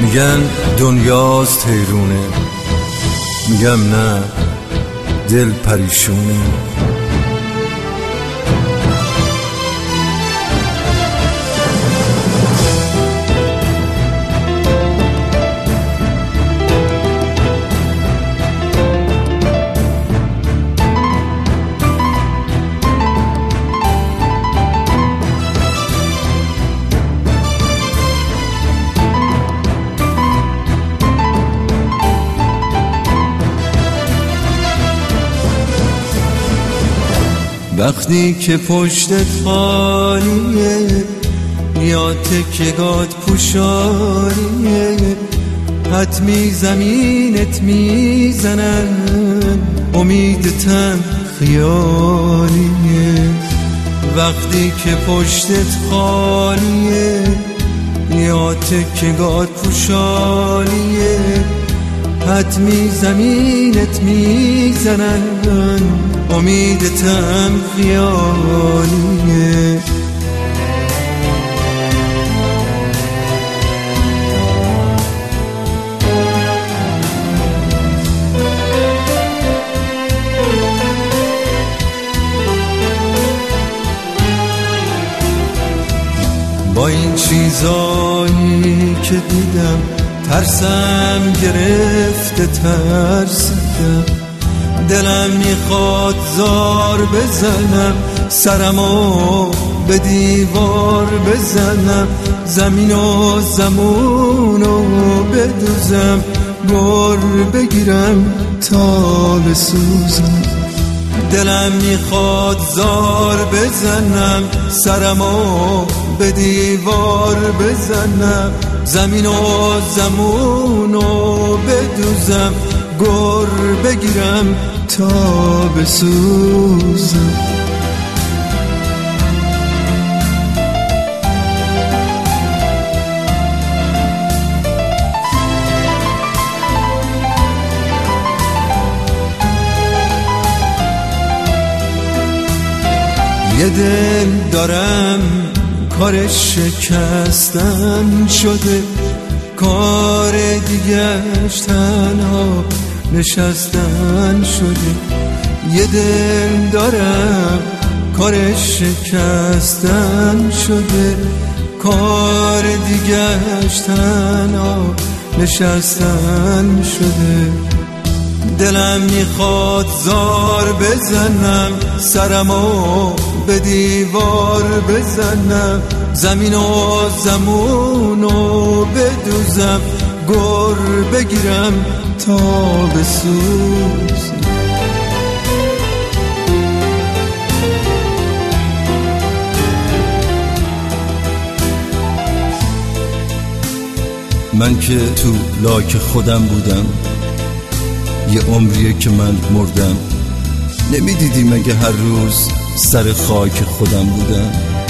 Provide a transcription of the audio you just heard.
میگن دنیاست حیرونه، میگم نه دل پریشونه. وقتی که پشتت خالیه یا تکه‌گات پوشالیه، حتمی زمینت میزنن امیدتم خیالیه. وقتی که پشتت خالیه یا تکه‌گات پوشالیه، حتمی زمینت میزنن امیدتم خیالیه. با این چیزایی که دیدم ترسم گرفته، ترسیدم. دلم میخواد زار بزنم، سرمو به دیوار بزنم، زمین و زمونو بدوزم، گر بگیرم تا بسوزم. دلم میخواد زار بزنم، سرمو به دیوار بزنم، زمین و زمونو بدوزم، گر بگیرم تا بسوزم. یه دل دارم کارش شکستن شده، کار دیگه‌اش تنها نشستن شده. یه دل دارم کارش شکستن شده، کار دیگه‌اش تنها نشستن شده. دلم میخواد زار بزنم، سرمو به دیوار بزنم، زمین و زمونو بدوزم، گر بگیرم تا بسوزم. من که تو لاک خودم بودم، یه عمریه که من مردم. نمیدیدی مگه هر روز سر خاک خودم بودم؟